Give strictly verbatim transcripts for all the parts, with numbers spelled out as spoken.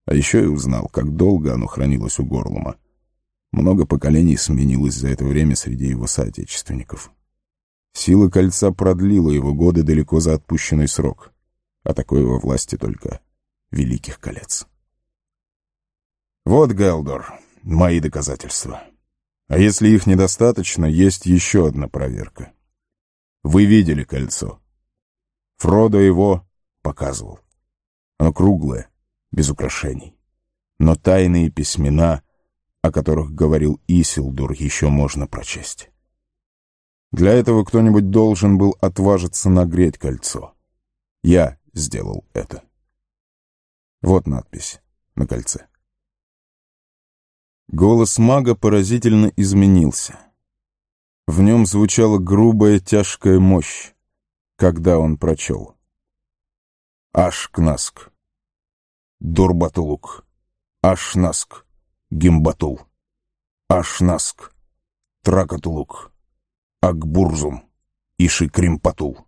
А еще и узнал, как долго оно хранилось у Горлума. Много поколений сменилось за это время среди его соотечественников. Сила кольца продлила его годы далеко за отпущенный срок, а такое во власти только великих колец. Вот, Гэлдор, мои доказательства. А если их недостаточно, есть еще одна проверка. Вы видели кольцо. Фродо его показывал. Оно круглое, без украшений. Но тайные письмена, о которых говорил Исилдур, еще можно прочесть. Для этого кто-нибудь должен был отважиться нагреть кольцо. Я сделал это. Вот надпись на кольце. Голос мага поразительно изменился. В нем звучала грубая тяжкая мощь, когда он прочел. Ашкнаск, Дурбатулук, Ашнаск, Гимбатул, Ашнаск, Тракатулук, Акбурзум, Ишикримпатул.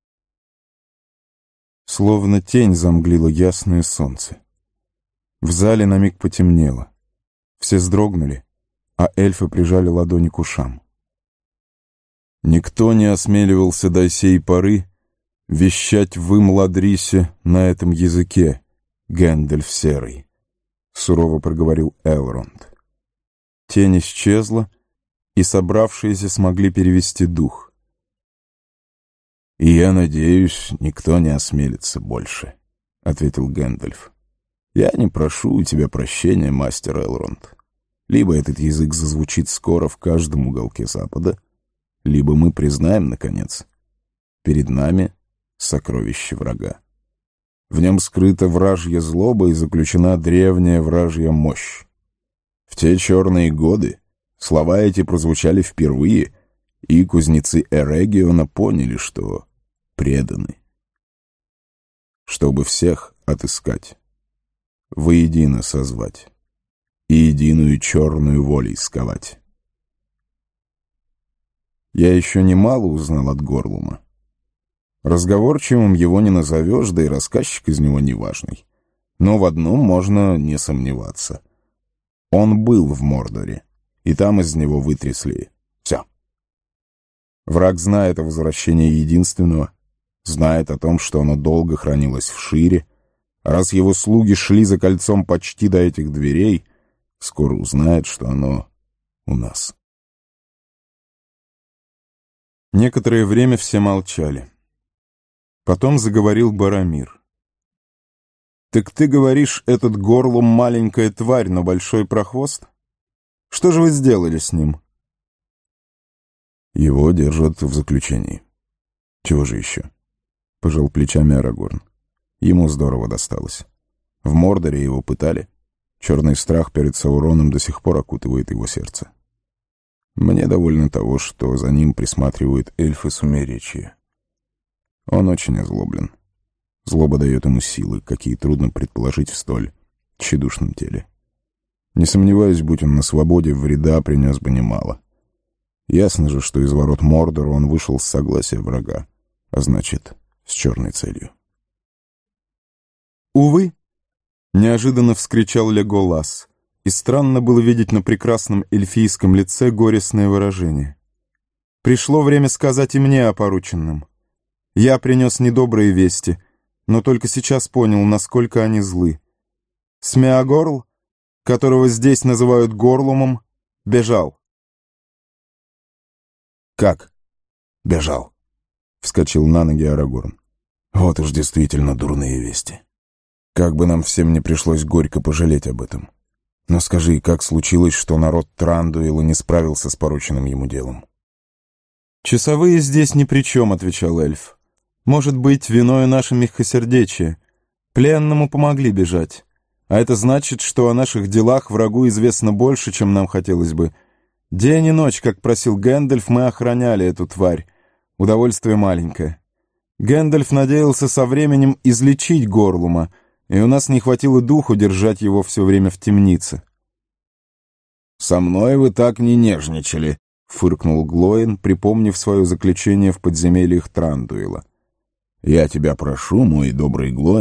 Словно тень замглило ясное солнце. В зале на миг потемнело. Все вздрогнули, а эльфы прижали ладони к ушам. Никто не осмеливался до сей поры вещать в Имладрисе на этом языке, Гэндальф Серый, — сурово проговорил Элронд. Тень исчезла, и собравшиеся смогли перевести дух. — И я надеюсь, никто не осмелится больше, — ответил Гэндальф. — Я не прошу у тебя прощения, мастер Элронд. Либо этот язык зазвучит скоро в каждом уголке Запада, либо мы признаем, наконец, перед нами сокровище врага. В нем скрыта вражья злоба и заключена древняя вражья мощь. В те черные годы слова эти прозвучали впервые, и кузнецы Эрегиона поняли, что преданы. Чтобы всех отыскать, воедино созвать и единую черную волей сковать. Я еще немало узнал от Горлума. Разговорчивым его не назовешь, да и рассказчик из него неважный. Но в одном можно не сомневаться. Он был в Мордоре, и там из него вытрясли все. Враг знает о возвращении Единственного, знает о том, что оно долго хранилось в Шире. А раз его слуги шли за кольцом почти до этих дверей, скоро узнает, что оно у нас. Некоторое время все молчали. Потом заговорил Барамир. «Так ты говоришь, этот Горлум маленькая тварь, но большой прохвост? Что же вы сделали с ним?» «Его держат в заключении. Чего же еще?» — пожал плечами Арагорн. Ему здорово досталось. В Мордоре его пытали. Черный страх перед Сауроном до сих пор окутывает его сердце. Мне довольно того, что за ним присматривают эльфы Сумеречья. Он очень озлоблен. Злоба дает ему силы, какие трудно предположить в столь тщедушном теле. Не сомневаюсь, будь он на свободе, вреда принес бы немало. Ясно же, что из ворот Мордора он вышел с согласия врага, а значит, с черной целью. «Увы!» — неожиданно вскричал Леголас, и странно было видеть на прекрасном эльфийском лице горестное выражение. «Пришло время сказать и мне о порученном. Я принес недобрые вести, но только сейчас понял, насколько они злы. Смеагорл, которого здесь называют Горлумом, бежал». «Как бежал?» — вскочил на ноги Арагорн. «Вот уж действительно дурные вести. Как бы нам всем не пришлось горько пожалеть об этом. Но скажи, как случилось, что народ Трандуэла не справился с порученным ему делом?» «Часовые здесь ни при чем», — отвечал эльф. «Может быть, виною наше мягкосердечие. Пленному помогли бежать. А это значит, что о наших делах врагу известно больше, чем нам хотелось бы. День и ночь, как просил Гэндальф, мы охраняли эту тварь. Удовольствие маленькое. Гэндальф надеялся со временем излечить Горлума, и у нас не хватило духу держать его все время в темнице». «Со мной вы так не нежничали», — фыркнул Глоин, припомнив свое заключение в подземельях Трандуэла. «Я тебя прошу, мой добрый Глоин,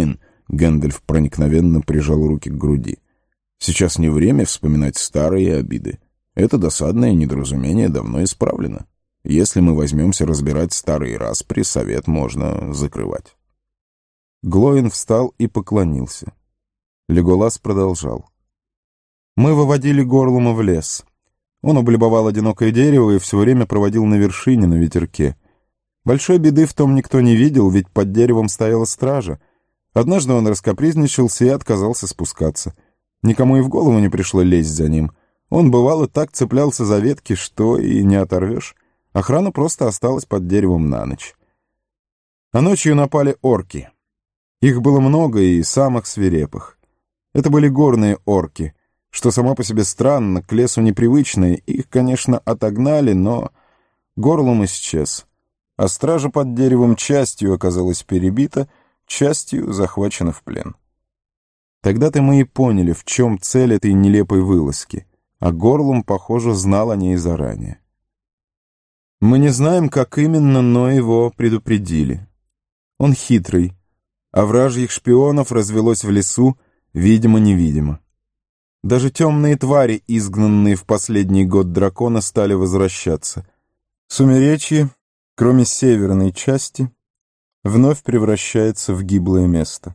Гэндальф проникновенно прижал руки к груди. «Сейчас не время вспоминать старые обиды. Это досадное недоразумение давно исправлено. Если мы возьмемся разбирать старые распри, совет можно закрывать». Глоин встал и поклонился. Леголас продолжал. «Мы выводили Горлума в лес. Он облюбовал одинокое дерево и все время проводил на вершине, на ветерке. Большой беды в том никто не видел, ведь под деревом стояла стража. Однажды он раскапризничался и отказался спускаться. Никому и в голову не пришло лезть за ним. Он, бывало, так цеплялся за ветки, что и не оторвешь. Охрана просто осталась под деревом на ночь. А ночью напали орки. Их было много и самых свирепых. Это были горные орки, что само по себе странно, к лесу непривычные. Их, конечно, отогнали, но Горлум исчез. А стража под деревом частью оказалась перебита, частью захвачена в плен. Тогда-то мы и поняли, в чем цель этой нелепой вылазки, а Горлум, похоже, знал о ней заранее. Мы не знаем, как именно, но его предупредили. Он хитрый, а вражьих шпионов развелось в лесу, видимо-невидимо. Даже темные твари, изгнанные в последний год дракона, стали возвращаться. Сумеречье, кроме северной части, вновь превращается в гиблое место.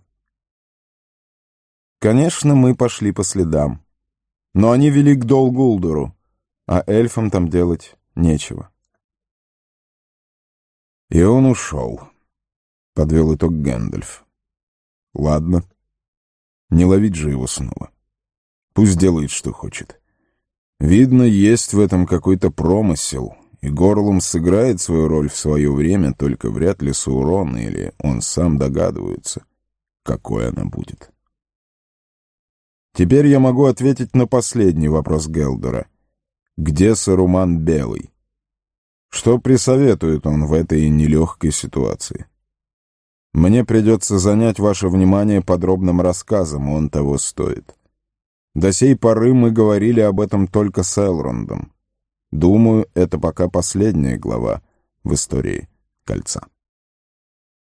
Конечно, мы пошли по следам, но они вели к Дол-Гулдуру, а эльфам там делать нечего. «И он ушел», — подвел итог Гэндальф. «Ладно, не ловить же его снова. Пусть делает, что хочет. Видно, есть в этом какой-то промысел, и Горлум сыграет свою роль в свое время, только вряд ли Саурон или он сам догадываются, какой она будет». Теперь я могу ответить на последний вопрос Гелдора. Где Саруман Белый? Что присоветует он в этой нелегкой ситуации? Мне придется занять ваше внимание подробным рассказом, он того стоит. До сей поры мы говорили об этом только с Элрондом. Думаю, это пока последняя глава в истории Кольца.